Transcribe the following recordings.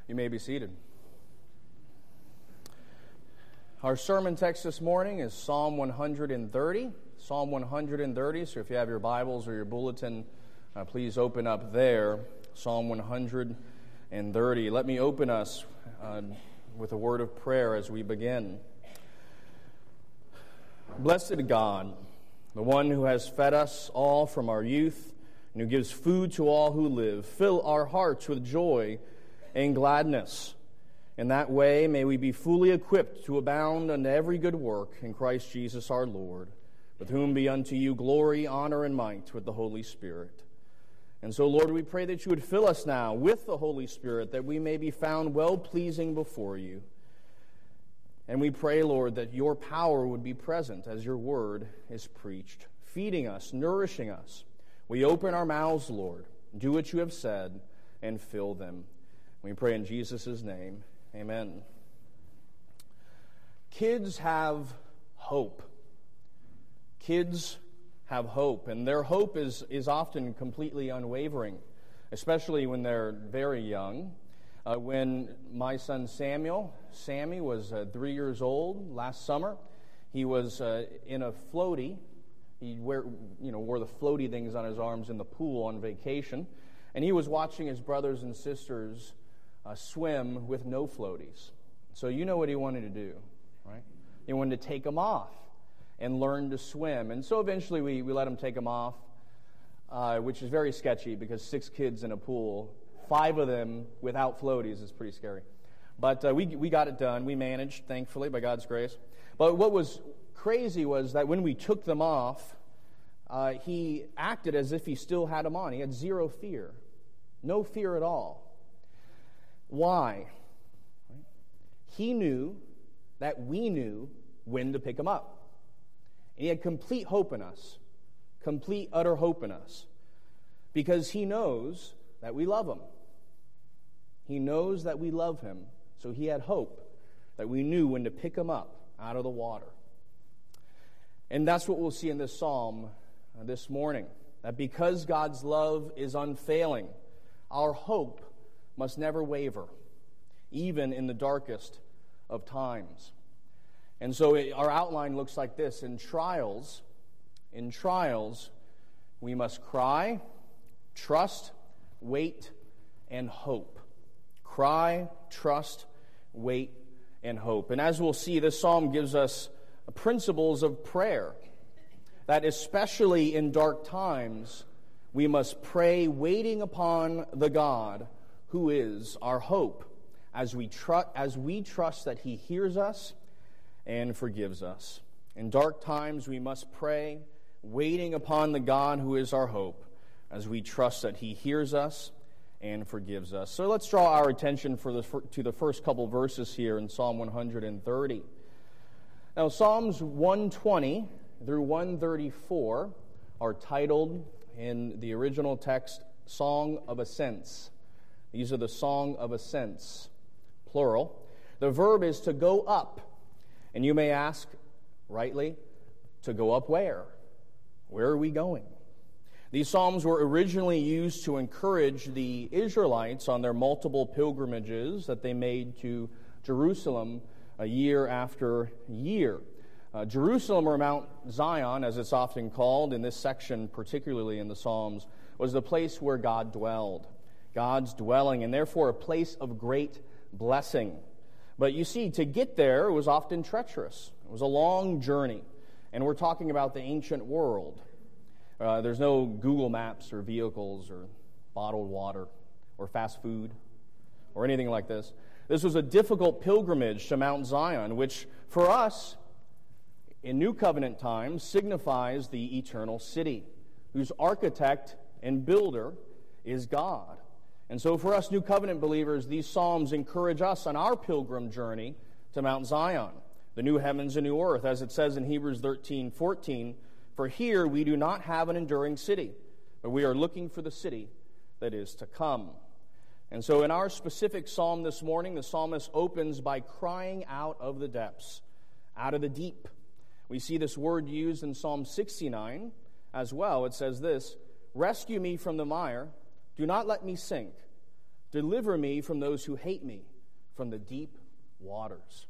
You may be seated. Our sermon text this morning is Psalm 130. Psalm 130, so if you have your Bibles or your bulletin, please open up there. Psalm 130. Let me open us with a word of prayer as we begin. Blessed God, the one who has fed us all from our youth and who gives food to all who live, fill our hearts with joy and gladness. In that way, may we be fully equipped to abound unto every good work in Christ Jesus our Lord, with whom be unto you glory, honor, and might with the Holy Spirit. And so, Lord, we pray that you would fill us now with the Holy Spirit, that we may be found well-pleasing before you. And we pray, Lord, that your power would be present as your word is preached, feeding us, nourishing us. We open our mouths, Lord, do what you have said, and fill them. We pray in Jesus' name. Amen. Kids have hope. Kids have hope, and their hope is often completely unwavering, especially when they're very young. When my son Sammy was 3 years old last summer, he was in a floaty. He wore the floaty things on his arms in the pool on vacation, and he was watching his brothers and sisters swim with no floaties. So you know what he wanted to do, right? He wanted to take them off and learn to swim. And so eventually we let him take them off, which is very sketchy because 6 kids in a pool, 5 of them without floaties is pretty scary. But we got it done. We managed, thankfully, by God's grace. But what was crazy was that when we took them off, he acted as if he still had them on. He had zero fear. No fear at all. Why? He knew that we knew when to pick him up. And he had complete hope in us. Complete, utter hope in us. Because he knows that we love him. He knows that we love him. So he had hope that we knew when to pick him up out of the water. And that's what we'll see in this psalm this morning. That because God's love is unfailing, our hope must never waver, even in the darkest of times. And so our outline looks like this. In trials, we must cry, trust, wait, and hope. Cry, trust, wait, and hope. And as we'll see, this psalm gives us principles of prayer, that especially in dark times, we must pray waiting upon the God who is our hope, as we trust that he hears us and forgives us. In dark times, we must pray, waiting upon the God who is our hope, as we trust that he hears us and forgives us. So let's draw our attention to the first couple verses here in Psalm 130. Now, Psalms 120 through 134 are titled in the original text, Song of Ascents. These are the Song of Ascents, plural. The verb is to go up. And you may ask, rightly, to go up where? Where are we going? These psalms were originally used to encourage the Israelites on their multiple pilgrimages that they made to Jerusalem year after year. Jerusalem, or Mount Zion, as it's often called in this section, particularly in the Psalms, was the place where God dwelled. God's dwelling, and therefore a place of great blessing. But you see, to get there was often treacherous. It was a long journey, and we're talking about the ancient world. There's no Google Maps or vehicles or bottled water or fast food or anything like this. This was a difficult pilgrimage to Mount Zion, which for us, in New Covenant times, signifies the eternal city, whose architect and builder is God. And so for us New Covenant believers, these Psalms encourage us on our pilgrim journey to Mount Zion, the new heavens and new earth, as it says in Hebrews 13:14, for here we do not have an enduring city, but we are looking for the city that is to come. And so in our specific psalm this morning, the psalmist opens by crying out of the depths, out of the deep. We see this word used in Psalm 69 as well. It says this, rescue me from the mire, do not let me sink, Deliver me from those who hate me, from the deep waters.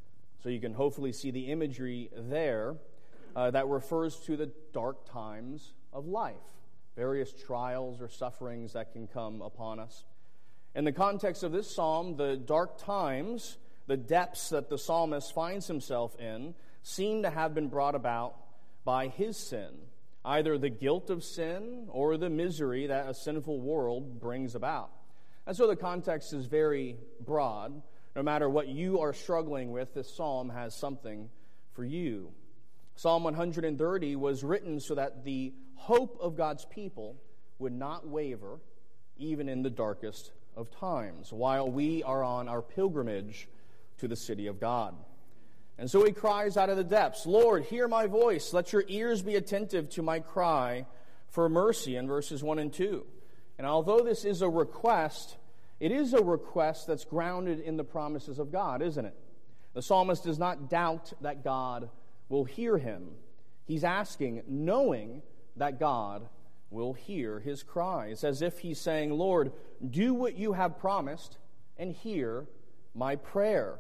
So you can hopefully see the imagery there that refers to the dark times of life, various trials or sufferings that can come upon us. In the context of this psalm, the dark times, the depths that the psalmist finds himself in, seem to have been brought about by his sin, either the guilt of sin or the misery that a sinful world brings about. And so the context is very broad. No matter what you are struggling with, this psalm has something for you. Psalm 130 was written so that the hope of God's people would not waver even in the darkest of times, while we are on our pilgrimage to the city of God. And so he cries out of the depths, Lord, hear my voice. Let your ears be attentive to my cry for mercy, in verses 1 and 2. And although this is a request, it is a request that's grounded in the promises of God, isn't it? The psalmist does not doubt that God will hear him. He's asking, knowing that God will hear his cry. It's as if he's saying, Lord, do what you have promised and hear my prayer.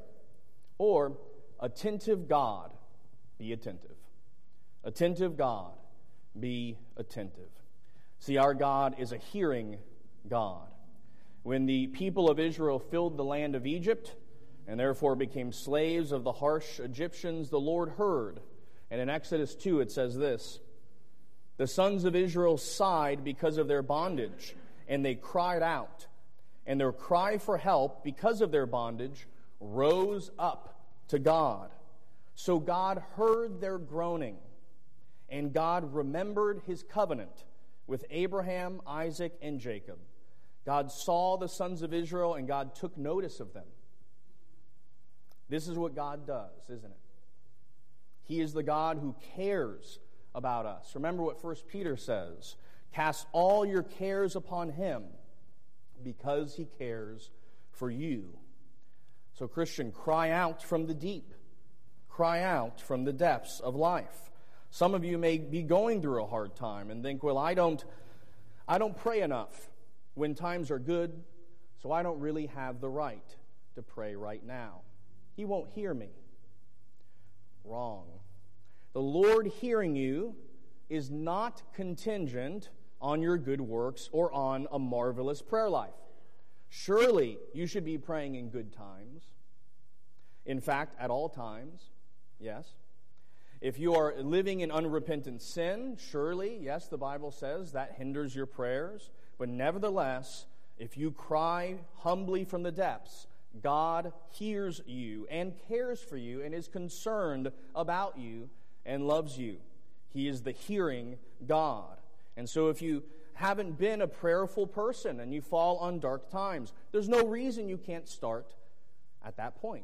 Or, attentive God, be attentive. Attentive God, be attentive. See, our God is a hearing God. When the people of Israel filled the land of Egypt and therefore became slaves of the harsh Egyptians, the Lord heard. And in Exodus 2 it says this, the sons of Israel sighed because of their bondage, and they cried out. And their cry for help because of their bondage rose up to God. So God heard their groaning, and God remembered his covenant with Abraham, Isaac, and Jacob. God saw the sons of Israel, and God took notice of them. This is what God does, isn't it? He is the God who cares about us. Remember what 1 Peter says, cast all your cares upon him because he cares for you. So, Christian, cry out from the deep. Cry out from the depths of life. Some of you may be going through a hard time and think, well, I don't pray enough when times are good, so I don't really have the right to pray right now. He won't hear me. Wrong. The Lord hearing you is not contingent on your good works or on a marvelous prayer life. Surely you should be praying in good times. In fact, at all times, yes. If you are living in unrepentant sin, surely, yes, the Bible says that hinders your prayers. But nevertheless, if you cry humbly from the depths, God hears you and cares for you and is concerned about you and loves you. He is the hearing God. And so if you haven't been a prayerful person and you fall on dark times, there's no reason you can't start at that point.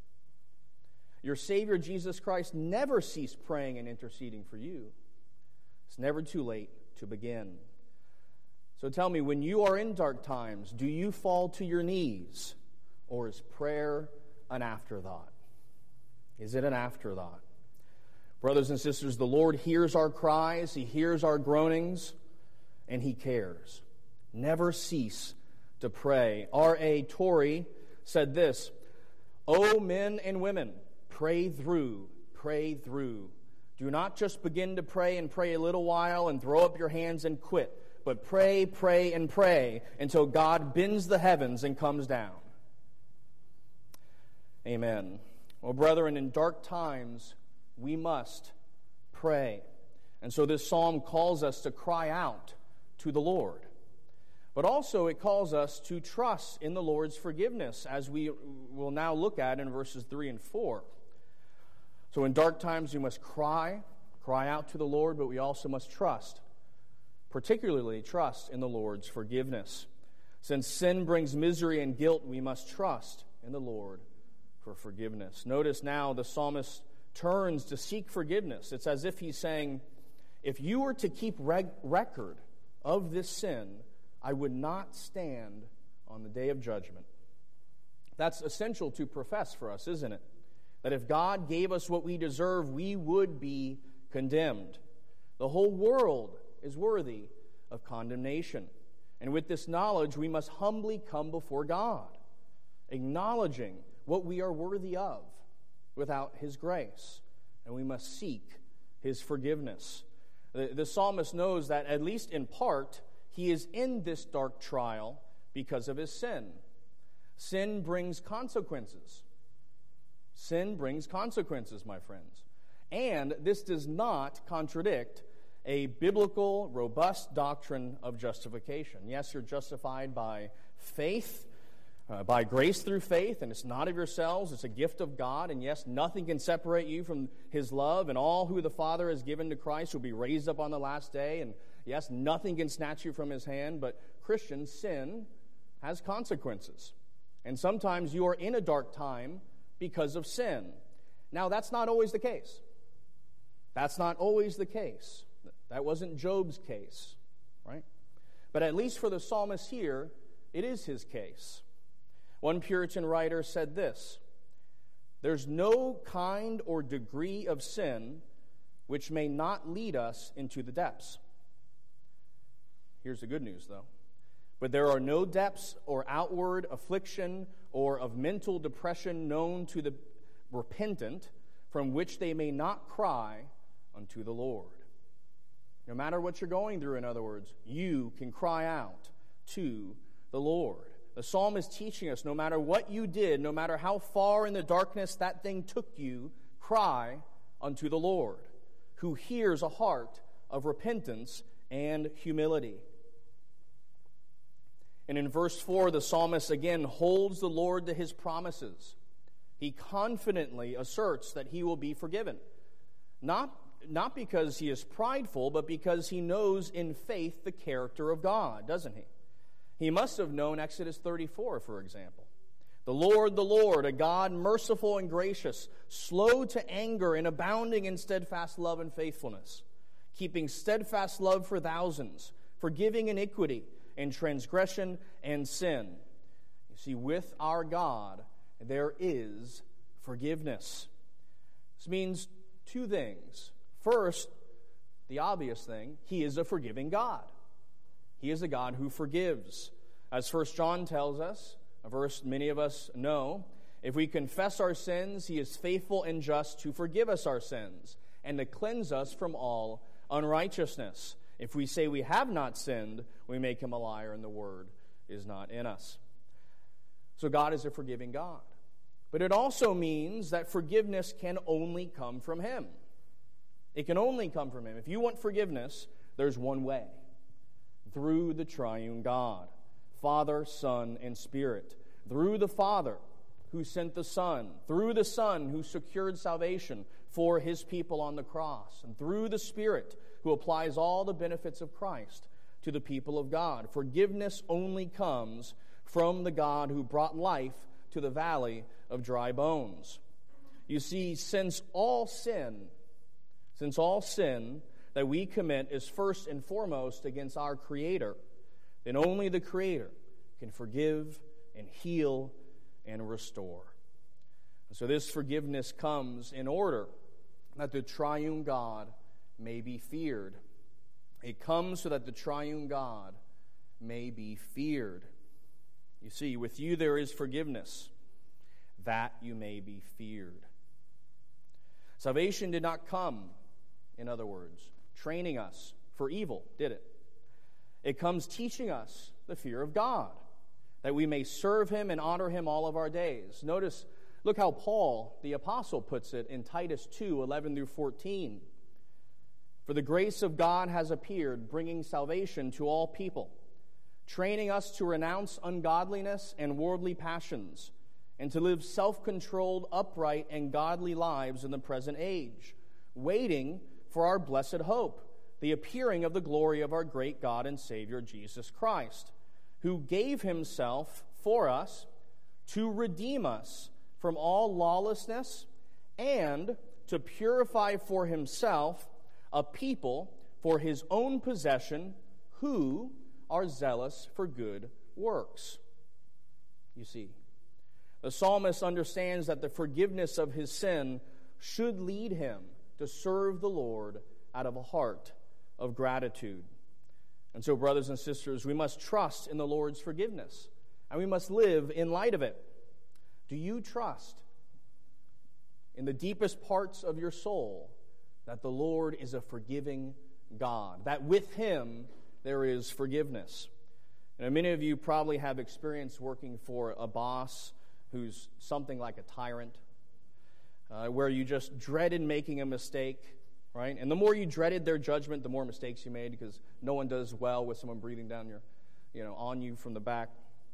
Your Savior, Jesus Christ, never ceased praying and interceding for you. It's never too late to begin. So tell me, when you are in dark times, do you fall to your knees, or is prayer an afterthought? Is it an afterthought? Brothers and sisters, the Lord hears our cries, he hears our groanings, and he cares. Never cease to pray. R.A. Torrey said this, O men and women, pray through, pray through. Do not just begin to pray and pray a little while and throw up your hands and quit, but pray, pray, and pray until God bends the heavens and comes down. Amen. Well, brethren, in dark times, we must pray. And so this psalm calls us to cry out to the Lord. But also it calls us to trust in the Lord's forgiveness, as we will now look at in verses 3 and 4. So in dark times we must cry out to the Lord, but we also must trust, particularly trust in the Lord's forgiveness. Since sin brings misery and guilt, we must trust in the Lord for forgiveness. Notice now the psalmist turns to seek forgiveness. It's as if he's saying, if you were to keep record of this sin, I would not stand on the day of judgment. That's essential to profess for us, isn't it? That if God gave us what we deserve, we would be condemned. The whole world is worthy of condemnation. And with this knowledge, we must humbly come before God, acknowledging what we are worthy of without His grace. And we must seek His forgiveness. The psalmist knows that, at least in part, he is in this dark trial because of his sin. Sin brings consequences. Sin brings consequences, my friends. And this does not contradict a biblical, robust doctrine of justification. Yes, you're justified by faith, by grace through faith, and it's not of yourselves, it's a gift of God. And yes, nothing can separate you from His love, and all who the Father has given to Christ will be raised up on the last day. And yes, nothing can snatch you from His hand, but Christian, sin has consequences. And sometimes you are in a dark time because of sin. Now, that's not always the case. That's not always the case. That wasn't Job's case, right? But at least for the psalmist here, it is his case. One Puritan writer said this: "There's no kind or degree of sin which may not lead us into the depths." Here's the good news, though. "But there are no depths or outward affliction or of mental depression known to the repentant from which they may not cry unto the Lord." No matter what you're going through, in other words, you can cry out to the Lord. The psalm is teaching us, no matter what you did, no matter how far in the darkness that thing took you, cry unto the Lord, who hears a heart of repentance and humility. And in verse 4, the psalmist again holds the Lord to His promises. He confidently asserts that he will be forgiven. Not because he is prideful, but because he knows in faith the character of God, doesn't he? He must have known Exodus 34, for example. The Lord, a God merciful and gracious, slow to anger and abounding in steadfast love and faithfulness, keeping steadfast love for thousands, forgiving iniquity and transgression and sin. You see, with our God, there is forgiveness. This means two things. First, the obvious thing, He is a forgiving God. He is a God who forgives. As 1 John tells us, a verse many of us know, if we confess our sins, He is faithful and just to forgive us our sins and to cleanse us from all unrighteousness. If we say we have not sinned, we make Him a liar and the word is not in us. So God is a forgiving God. But it also means that forgiveness can only come from Him. It can only come from Him. If you want forgiveness, there's one way: through the triune God, Father, Son, and Spirit. Through the Father who sent the Son, through the Son who secured salvation for His people on the cross, and through the Spirit who applies all the benefits of Christ to the people of God. Forgiveness only comes from the God who brought life to the valley of dry bones. You see, since all sin that we commit is first and foremost against our Creator, then only the Creator can forgive and heal and restore. And so this forgiveness comes in order that the triune God may be feared. It comes so that the triune God may be feared. You see, with you there is forgiveness, that you may be feared. Salvation did not come, in other words, training us for evil, did it? It comes teaching us the fear of God, that we may serve Him and honor Him all of our days. Look how Paul, the apostle, puts it in Titus 2:11-14. For the grace of God has appeared, bringing salvation to all people, training us to renounce ungodliness and worldly passions, and to live self-controlled, upright, and godly lives in the present age, waiting for our blessed hope, the appearing of the glory of our great God and Savior, Jesus Christ, who gave Himself for us to redeem us from all lawlessness and to purify for Himself a people for His own possession who are zealous for good works. You see, the psalmist understands that the forgiveness of his sin should lead him to serve the Lord out of a heart of gratitude. And so, brothers and sisters, we must trust in the Lord's forgiveness, and we must live in light of it. Do you trust in the deepest parts of your soul that the Lord is a forgiving God, that with Him there is forgiveness? And many of you probably have experience working for a boss who's something like a tyrant, where you just dreaded making a mistake, right? And the more you dreaded their judgment, the more mistakes you made, because no one does well with someone breathing down on you from the back.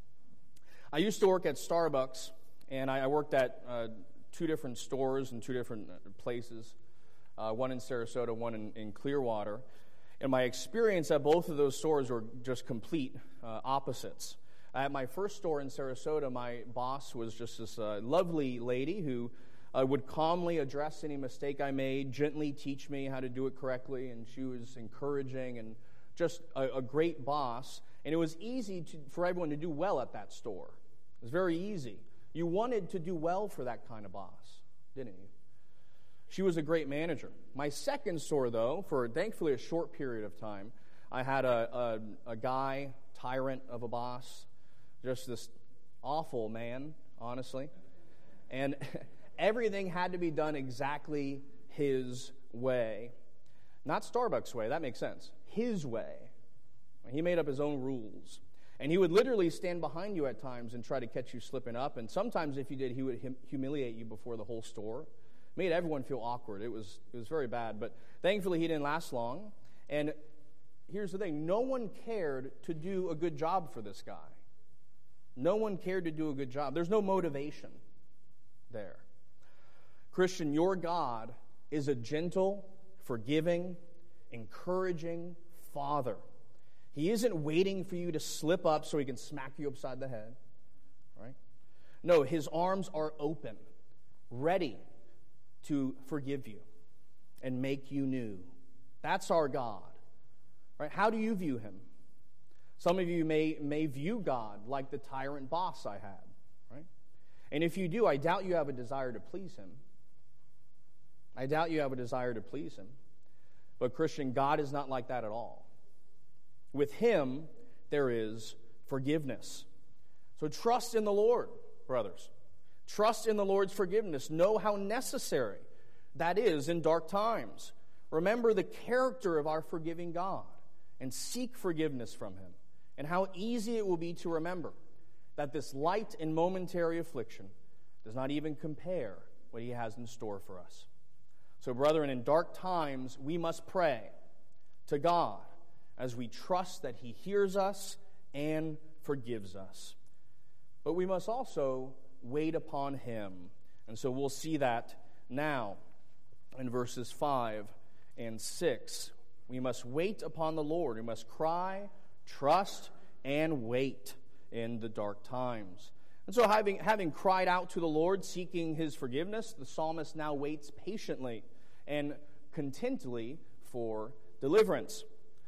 I used to work at Starbucks, and I worked at 2 different stores in 2 different places, one in Sarasota, one in Clearwater. And my experience at both of those stores were just complete opposites. At my first store in Sarasota, my boss was just this lovely lady who would calmly address any mistake I made, gently teach me how to do it correctly, and she was encouraging and just a great boss. And it was easy for everyone to do well at that store. It was very easy. You wanted to do well for that kind of boss, didn't you? She was a great manager. My second store, though, for thankfully a short period of time, I had a guy, tyrant of a boss, just this awful man, honestly. And everything had to be done exactly his way. Not Starbucks' way, that makes sense. His way. He made up his own rules. And he would literally stand behind you at times and try to catch you slipping up. And sometimes if you did, he would humiliate you before the whole store. Made everyone feel awkward. It was very bad. But thankfully, he didn't last long. And here's the thing. No one cared to do a good job for this guy. No one cared to do a good job. There's no motivation there. Christian, your God is a gentle, forgiving, encouraging Father. He isn't waiting for you to slip up so He can smack you upside the head. Right? No, His arms are open, ready to forgive you and make you new. That's our God. Right? How do you view Him? Some of you may view God like the tyrant boss I had. Right? And if you do, I doubt you have a desire to please Him. I doubt you have a desire to please Him. But Christian, God is not like that at all. With Him, there is forgiveness. So trust in the Lord, brothers. Trust in the Lord's forgiveness. Know how necessary that is in dark times. Remember the character of our forgiving God and seek forgiveness from Him. And how easy it will be to remember that this light and momentary affliction does not even compare what He has in store for us. So, brethren, in dark times, we must pray to God as we trust that He hears us and forgives us. But we must also wait upon Him. And so we'll see that now in verses 5 and 6. We must wait upon the Lord. We must cry, trust, and wait in the dark times. And so having cried out to the Lord, seeking His forgiveness, the psalmist now waits patiently and contently for deliverance.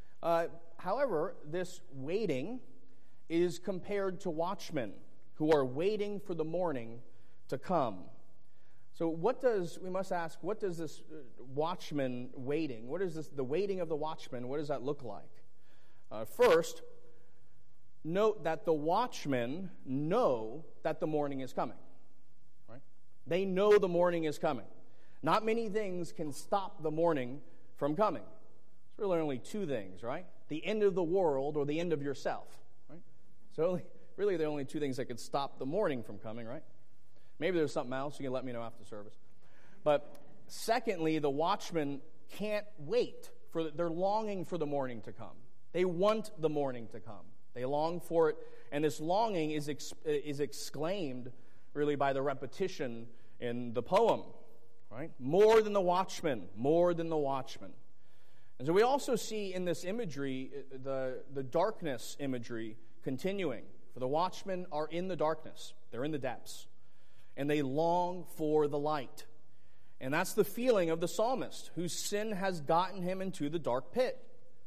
However, this waiting is compared to watchmen who are waiting for the morning to come. So we must ask, what does this watchman waiting, what is this, the waiting of the watchman, what does that look like? First, note that the watchmen know that the morning is coming. Right? They know the morning is coming. Not many things can stop the morning from coming. It's really only 2 things, right? The end of the world or the end of yourself, right? So really there are only 2 things that could stop the morning from coming, right? Maybe there's something else. You can let me know after service. But secondly, the watchmen can't wait. They're longing for the morning to come. They want the morning to come. They long for it. And this longing is exclaimed really by the repetition in the poem, right? More than the watchman, more than the watchman. And so we also see in this imagery, the darkness imagery continuing. For the watchmen are in the darkness. They're in the depths. And they long for the light. And that's the feeling of the psalmist, whose sin has gotten him into the dark pit.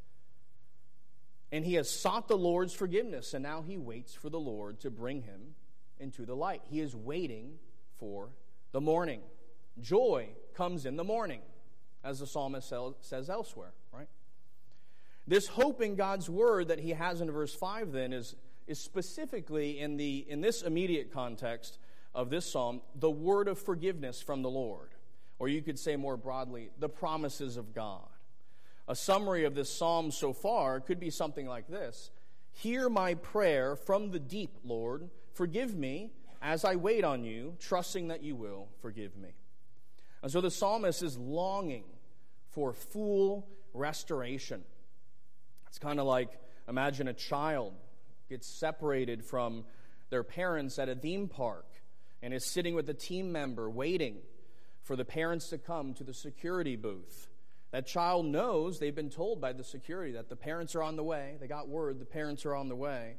And he has sought the Lord's forgiveness, and now he waits for the Lord to bring him into the light. He is waiting for the morning. Joy comes in the morning, as the psalmist says elsewhere, right? This hope in God's word that he has in verse 5 then is specifically in this immediate context of this psalm, the word of forgiveness from the Lord. Or you could say more broadly, the promises of God. A summary of this psalm so far could be something like this: hear my prayer from the deep, Lord. Forgive me as I wait on you, trusting that you will forgive me. And so the psalmist is longing for full restoration. It's kind of like, imagine a child gets separated from their parents at a theme park and is sitting with a team member waiting for the parents to come to the security booth. That child knows, they've been told by the security that the parents are on the way. They got word the parents are on the way.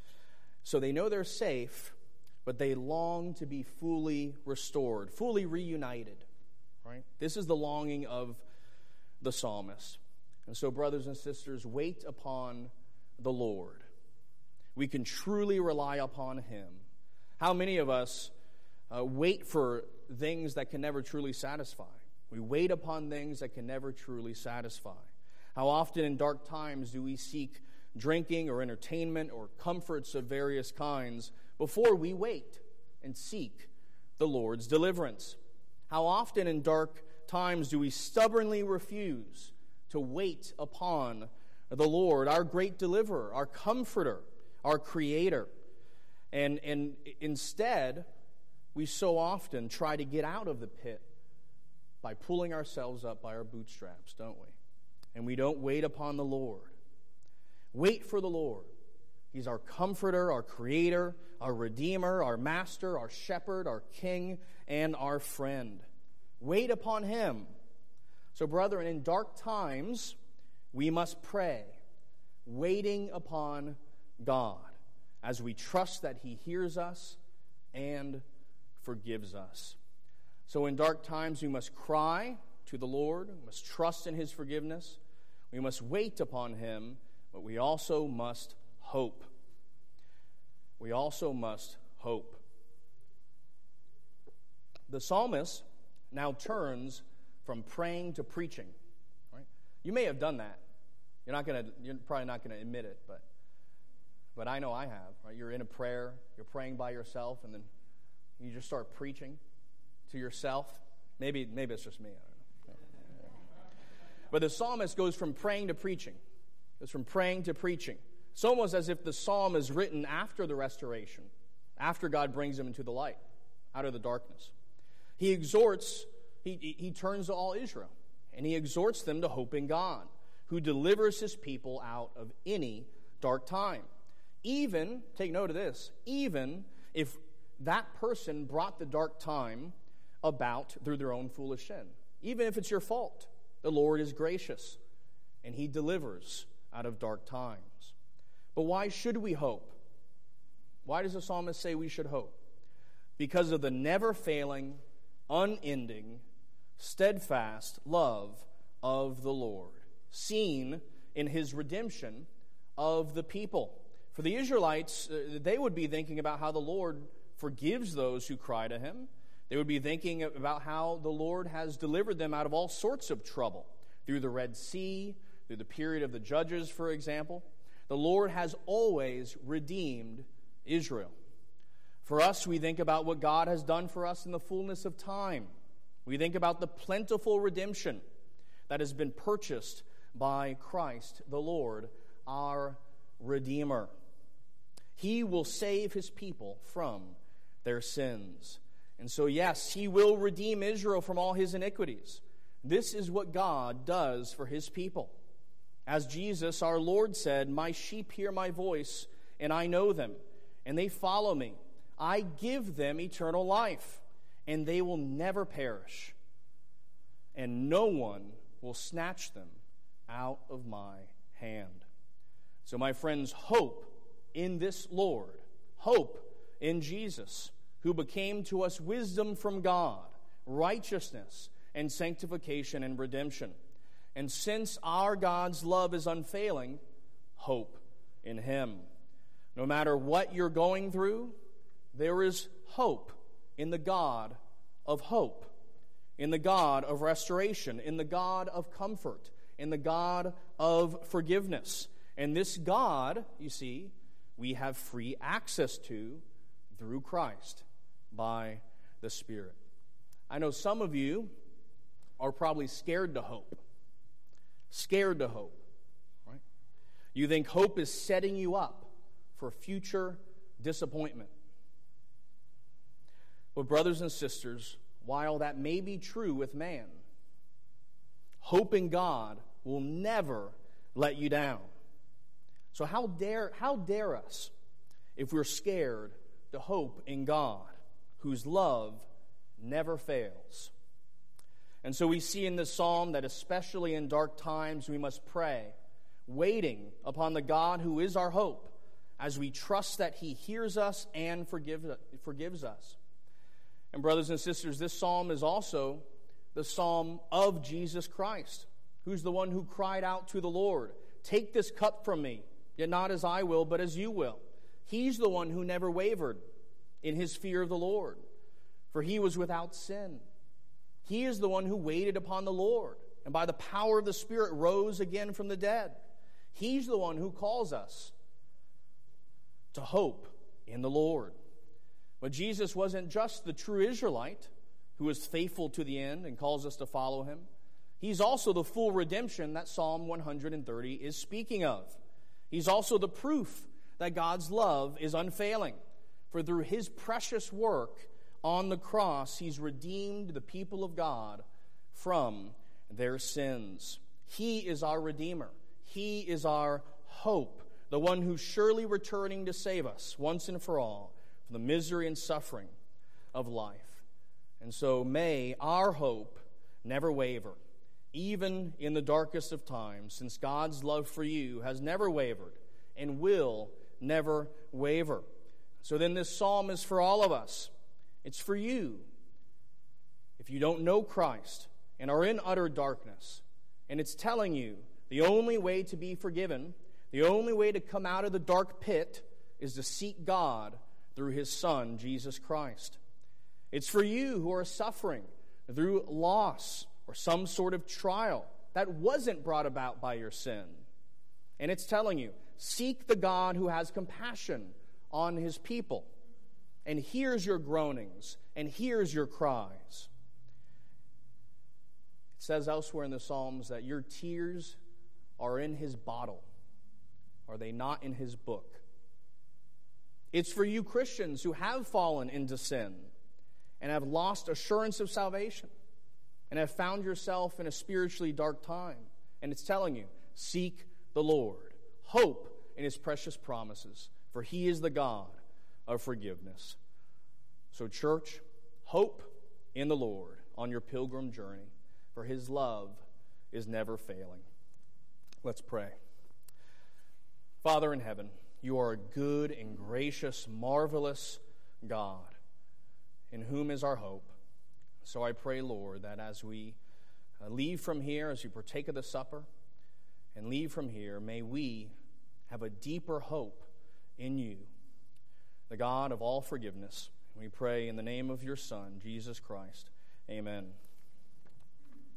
So they know they're safe, but they long to be fully restored, fully reunited. Right? This is the longing of the psalmist. And so, brothers and sisters, wait upon the Lord. We can truly rely upon him. How many of us wait for things that can never truly satisfy? We wait upon things that can never truly satisfy. How often in dark times do we seek drinking or entertainment or comforts of various kinds before we wait and seek the Lord's deliverance? How often in dark times do we stubbornly refuse to wait upon the Lord, our great deliverer, our comforter, our creator? And instead, we so often try to get out of the pit by pulling ourselves up by our bootstraps, don't we? And we don't wait upon the Lord. Wait for the Lord. He's our comforter, our creator, our redeemer, our master, our shepherd, our king, and our friend. Wait upon him. So, brethren, in dark times, we must pray, waiting upon God, as we trust that he hears us and forgives us. So in dark times, we must cry to the Lord. We must trust in his forgiveness. We must wait upon him, but we also must hope. We also must hope. The psalmist now turns from praying to preaching. Right? You may have done that. You're probably not going to admit it, but I know I have. Right? You're in a prayer, you're praying by yourself, and then you just start preaching to yourself. Maybe it's just me. I don't know. But the psalmist goes from praying to preaching. It's from praying to preaching. It's almost as if the psalm is written after the restoration, after God brings him into the light, out of the darkness. He exhorts, he turns to all Israel, and he exhorts them to hope in God, who delivers his people out of any dark time. Even, take note of this, even if that person brought the dark time about through their own foolish sin. Even if it's your fault, the Lord is gracious, and he delivers out of dark times. But why should we hope? Why does the psalmist say we should hope? Because of the never-failing, unending, steadfast love of the Lord, seen in his redemption of the people. For the Israelites, they would be thinking about how the Lord forgives those who cry to him. They would be thinking about how the Lord has delivered them out of all sorts of trouble, through the Red Sea, through the period of the Judges, for example. The Lord has always redeemed Israel. For us, we think about what God has done for us in the fullness of time. We think about the plentiful redemption that has been purchased by Christ, the Lord, our Redeemer. He will save his people from their sins. And so, yes, he will redeem Israel from all his iniquities. This is what God does for his people. As Jesus, our Lord, said, "My sheep hear my voice, and I know them, and they follow me. I give them eternal life, and they will never perish, and no one will snatch them out of my hand." So, my friends, hope in this Lord, hope in Jesus, who became to us wisdom from God, righteousness and sanctification and redemption. And since our God's love is unfailing, hope in him. No matter what you're going through, there is hope in the God of hope, in the God of restoration, in the God of comfort, and the God of forgiveness. And this God, you see, we have free access to through Christ by the Spirit. I know some of you are probably scared to hope. Scared to hope, right? You think hope is setting you up for future disappointment. But brothers and sisters, while that may be true with man, hope in God will never let you down. So how dare us, if we're scared, to hope in God, whose love never fails. And so we see in this psalm that especially in dark times we must pray, waiting upon the God who is our hope, as we trust that He hears us and forgives us. And brothers and sisters, this psalm is also the psalm of Jesus Christ, who's the one who cried out to the Lord, "Take this cup from me, yet not as I will, but as you will." He's the one who never wavered in his fear of the Lord, for he was without sin. He is the one who waited upon the Lord, and by the power of the Spirit rose again from the dead. He's the one who calls us to hope in the Lord. But Jesus wasn't just the true Israelite who was faithful to the end and calls us to follow Him. He's also the full redemption that Psalm 130 is speaking of. He's also the proof that God's love is unfailing. For through His precious work on the cross, He's redeemed the people of God from their sins. He is our Redeemer. He is our hope, the one who's surely returning to save us once and for all from the misery and suffering of life. And so may our hope never waver, even in the darkest of times, since God's love for you has never wavered and will never waver. So then this psalm is for all of us. It's for you. If you don't know Christ and are in utter darkness, and it's telling you the only way to be forgiven, the only way to come out of the dark pit is to seek God through His Son, Jesus Christ. It's for you who are suffering through loss or some sort of trial that wasn't brought about by your sin. And it's telling you, seek the God who has compassion on His people and hears your groanings and hears your cries. It says elsewhere in the Psalms that your tears are in His bottle. Are they not in His book? It's for you Christians who have fallen into sin and have lost assurance of salvation and have found yourself in a spiritually dark time. And it's telling you, seek the Lord. Hope in His precious promises, for He is the God of forgiveness. So church, hope in the Lord on your pilgrim journey, for His love is never failing. Let's pray. Father in heaven, You are a good and gracious, marvelous God, in whom is our hope. So I pray, Lord, that as we leave from here, as we partake of the supper, and leave from here, may we have a deeper hope in You, the God of all forgiveness. We pray in the name of Your Son, Jesus Christ. Amen.